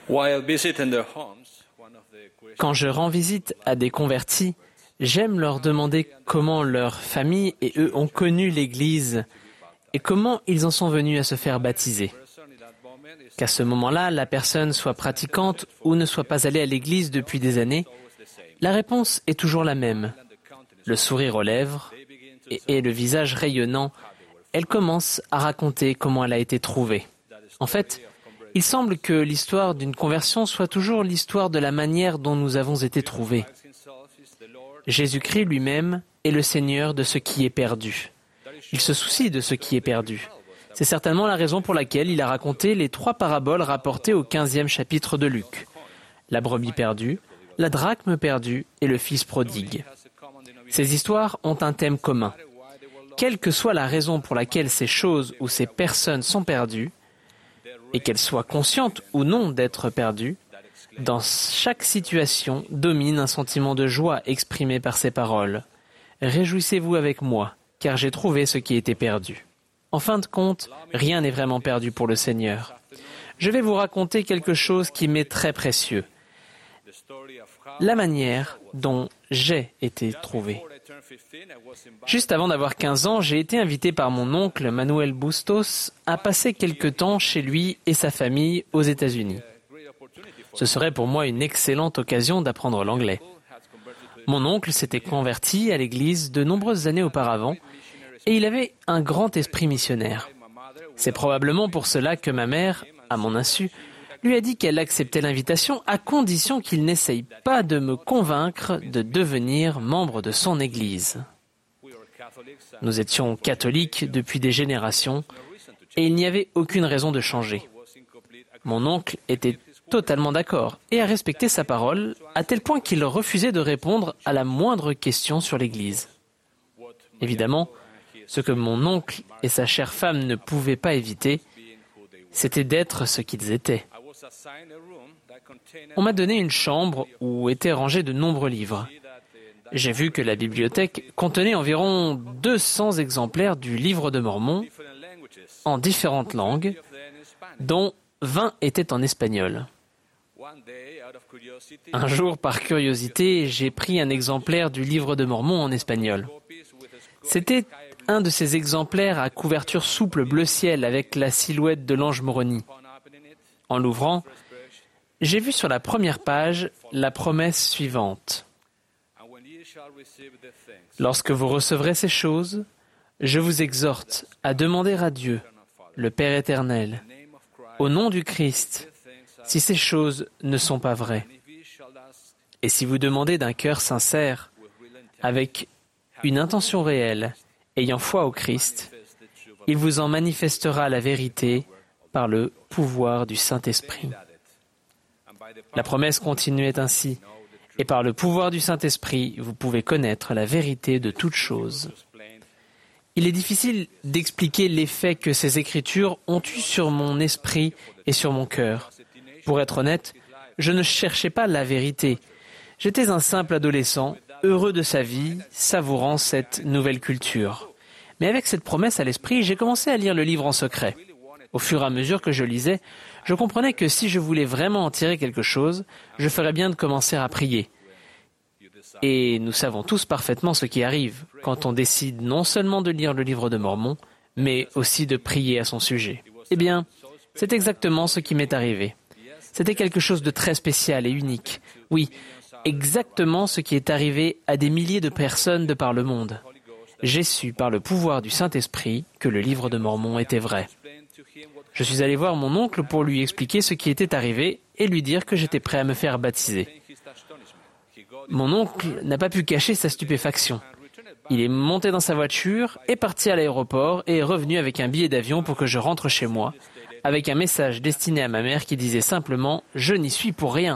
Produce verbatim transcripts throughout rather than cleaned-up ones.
Quand je rends visite à des convertis, j'aime leur demander comment leur famille et eux ont connu l'Église et comment ils en sont venus à se faire baptiser. Qu'à ce moment-là, la personne soit pratiquante ou ne soit pas allée à l'Église depuis des années, la réponse est toujours la même. Le sourire aux lèvres et, et le visage rayonnant, elle commence à raconter comment elle a été trouvée. En fait, il semble que l'histoire d'une conversion soit toujours l'histoire de la manière dont nous avons été trouvés. Jésus-Christ lui-même est le Seigneur de ce qui est perdu. Il se soucie de ce qui est perdu. C'est certainement la raison pour laquelle il a raconté les trois paraboles rapportées au quinzième chapitre de Luc. La brebis perdue, la drachme perdue et le fils prodigue. Ces histoires ont un thème commun. Quelle que soit la raison pour laquelle ces choses ou ces personnes sont perdues, et qu'elles soient conscientes ou non d'être perdues, dans chaque situation domine un sentiment de joie exprimé par ces paroles. « Réjouissez-vous avec moi, car j'ai trouvé ce qui était perdu. » En fin de compte, rien n'est vraiment perdu pour le Seigneur. Je vais vous raconter quelque chose qui m'est très précieux. La manière dont j'ai été trouvé. Juste avant d'avoir quinze ans, j'ai été invité par mon oncle Manuel Bustos à passer quelque temps chez lui et sa famille aux États-Unis. Ce serait pour moi une excellente occasion d'apprendre l'anglais. Mon oncle s'était converti à l'Église de nombreuses années auparavant et il avait un grand esprit missionnaire. C'est probablement pour cela que ma mère, à mon insu, lui a dit qu'elle acceptait l'invitation à condition qu'il n'essaye pas de me convaincre de devenir membre de son Église. Nous étions catholiques depuis des générations et il n'y avait aucune raison de changer. Mon oncle était totalement d'accord et a respecté sa parole à tel point qu'il refusait de répondre à la moindre question sur l'Église. Évidemment, ce que mon oncle et sa chère femme ne pouvaient pas éviter, c'était d'être ce qu'ils étaient. On m'a donné une chambre où étaient rangés de nombreux livres. J'ai vu que la bibliothèque contenait environ deux cents exemplaires du Livre de Mormon en différentes langues, dont vingt étaient en espagnol. Un jour, par curiosité, j'ai pris un exemplaire du Livre de Mormon en espagnol. C'était un de ces exemplaires à couverture souple bleu ciel avec la silhouette de l'ange Moroni. En l'ouvrant, j'ai vu sur la première page la promesse suivante. Lorsque vous recevrez ces choses, je vous exhorte à demander à Dieu, le Père éternel, au nom du Christ, si ces choses ne sont pas vraies. Et si vous demandez d'un cœur sincère, avec une intention réelle, ayant foi au Christ, il vous en manifestera la vérité par le pouvoir du Saint-Esprit. La promesse continuait ainsi, et par le pouvoir du Saint-Esprit, vous pouvez connaître la vérité de toutes choses. Il est difficile d'expliquer l'effet que ces Écritures ont eu sur mon esprit et sur mon cœur. Pour être honnête, je ne cherchais pas la vérité. J'étais un simple adolescent, heureux de sa vie, savourant cette nouvelle culture. Mais avec cette promesse à l'esprit, j'ai commencé à lire le livre en secret. Au fur et à mesure que je lisais, je comprenais que si je voulais vraiment en tirer quelque chose, je ferais bien de commencer à prier. Et nous savons tous parfaitement ce qui arrive quand on décide non seulement de lire le livre de Mormon, mais aussi de prier à son sujet. Eh bien, c'est exactement ce qui m'est arrivé. C'était quelque chose de très spécial et unique. Oui, exactement ce qui est arrivé à des milliers de personnes de par le monde. J'ai su par le pouvoir du Saint-Esprit que le livre de Mormon était vrai. Je suis allé voir mon oncle pour lui expliquer ce qui était arrivé et lui dire que j'étais prêt à me faire baptiser. Mon oncle n'a pas pu cacher sa stupéfaction. Il est monté dans sa voiture, est parti à l'aéroport et est revenu avec un billet d'avion pour que je rentre chez moi, avec un message destiné à ma mère qui disait simplement « Je n'y suis pour rien ».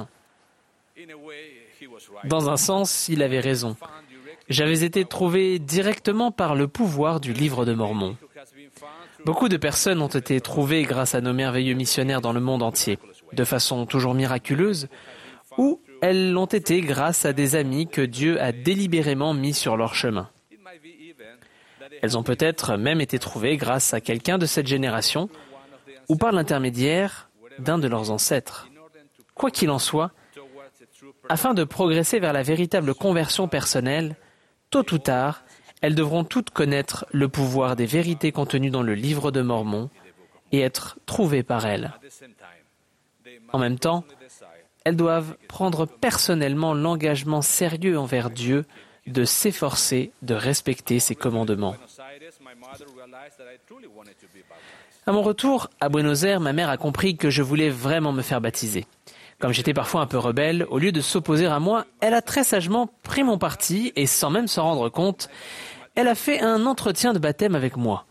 Dans un sens, il avait raison. J'avais été trouvé directement par le pouvoir du livre de Mormon. Beaucoup de personnes ont été trouvées grâce à nos merveilleux missionnaires dans le monde entier, de façon toujours miraculeuse, ou elles l'ont été grâce à des amis que Dieu a délibérément mis sur leur chemin. Elles ont peut-être même été trouvées grâce à quelqu'un de cette génération, ou par l'intermédiaire d'un de leurs ancêtres. Quoi qu'il en soit, afin de progresser vers la véritable conversion personnelle, tôt ou tard, elles devront toutes connaître le pouvoir des vérités contenues dans le livre de Mormon et être trouvées par elles. En même temps, elles doivent prendre personnellement l'engagement sérieux envers Dieu de s'efforcer de respecter ses commandements. À mon retour à Buenos Aires, ma mère a compris que je voulais vraiment me faire baptiser. Comme j'étais parfois un peu rebelle, au lieu de s'opposer à moi, elle a très sagement pris mon parti et sans même s'en rendre compte, elle a fait un entretien de baptême avec moi.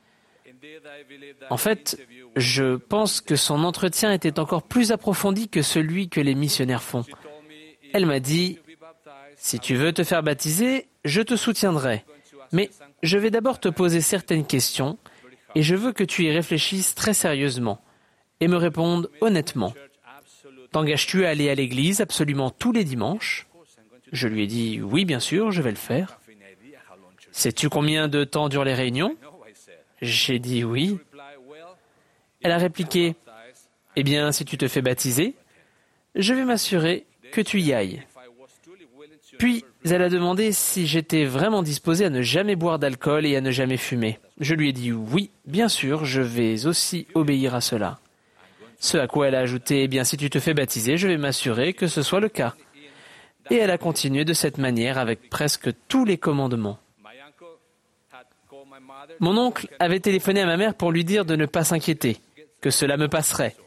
En fait, je pense que son entretien était encore plus approfondi que celui que les missionnaires font. Elle m'a dit, « Si tu veux te faire baptiser, je te soutiendrai, mais je vais d'abord te poser certaines questions et je veux que tu y réfléchisses très sérieusement et me répondes honnêtement. T'engages-tu à aller à l'église absolument tous les dimanches ?» Je lui ai dit « Oui, bien sûr, je vais le faire. » « Sais-tu combien de temps durent les réunions ?» J'ai dit « Oui. » Elle a répliqué « Eh bien, si tu te fais baptiser, je vais m'assurer que tu y ailles. » Puis, elle a demandé si j'étais vraiment disposé à ne jamais boire d'alcool et à ne jamais fumer. Je lui ai dit « Oui, bien sûr, je vais aussi obéir à cela. » Ce à quoi elle a ajouté « Eh bien, si tu te fais baptiser, je vais m'assurer que ce soit le cas. » Et elle a continué de cette manière avec presque tous les commandements. Mon oncle avait téléphoné à ma mère pour lui dire de ne pas s'inquiéter, que cela me passerait.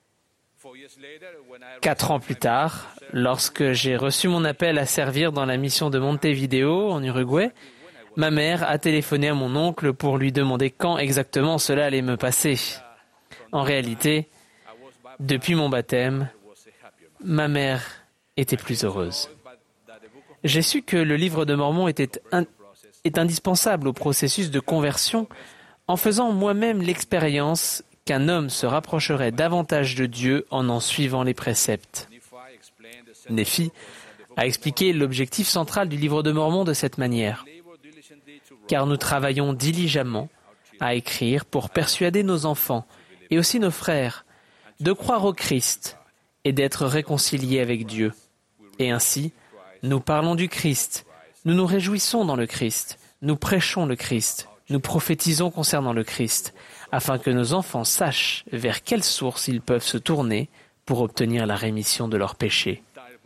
Quatre ans plus tard, lorsque j'ai reçu mon appel à servir dans la mission de Montevideo, en Uruguay, ma mère a téléphoné à mon oncle pour lui demander quand exactement cela allait me passer. En réalité, depuis mon baptême, ma mère était plus heureuse. J'ai su que le livre de Mormon était, un, est indispensable au processus de conversion en faisant moi-même l'expérience qu'un homme se rapprocherait davantage de Dieu en en suivant les préceptes. Nephi a expliqué l'objectif central du livre de Mormon de cette manière. Car nous travaillons diligemment à écrire pour persuader nos enfants et aussi nos frères de croire au Christ et d'être réconciliés avec Dieu. Et ainsi, nous parlons du Christ, nous nous réjouissons dans le Christ, nous prêchons le Christ, nous prophétisons concernant le Christ, afin que nos enfants sachent vers quelle source ils peuvent se tourner pour obtenir la rémission de leurs péchés.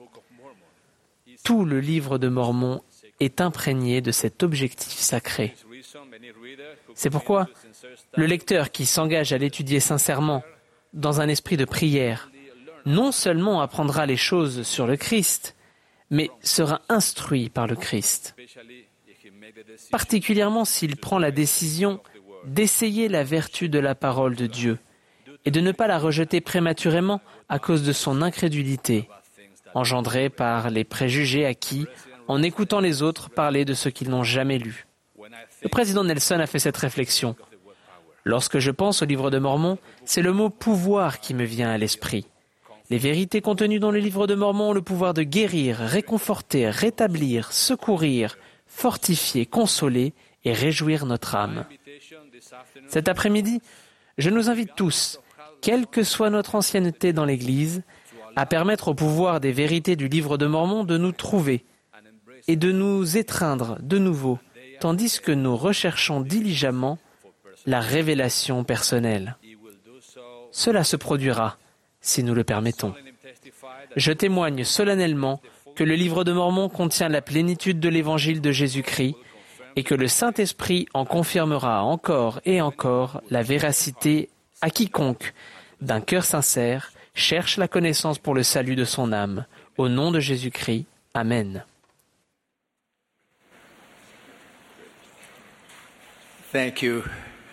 Tout le livre de Mormon est imprégné de cet objectif sacré. C'est pourquoi le lecteur qui s'engage à l'étudier sincèrement, dans un esprit de prière, non seulement apprendra les choses sur le Christ, mais sera instruit par le Christ. Particulièrement s'il prend la décision d'essayer la vertu de la parole de Dieu et de ne pas la rejeter prématurément à cause de son incrédulité, engendrée par les préjugés acquis en écoutant les autres parler de ce qu'ils n'ont jamais lu. Le président Nelson a fait cette réflexion. Lorsque je pense au livre de Mormon, c'est le mot « pouvoir » qui me vient à l'esprit. Les vérités contenues dans le livre de Mormon ont le pouvoir de guérir, réconforter, rétablir, secourir, fortifier, consoler et réjouir notre âme. Cet après-midi, je nous invite tous, quelle que soit notre ancienneté dans l'Église, à permettre au pouvoir des vérités du livre de Mormon de nous trouver et de nous étreindre de nouveau, tandis que nous recherchons diligemment la révélation personnelle. Cela se produira si nous le permettons. Je témoigne solennellement que le livre de Mormon contient la plénitude de l'évangile de Jésus-Christ et que le Saint-Esprit en confirmera encore et encore la véracité à quiconque, d'un cœur sincère, cherche la connaissance pour le salut de son âme. Au nom de Jésus-Christ. Amen. Thank you.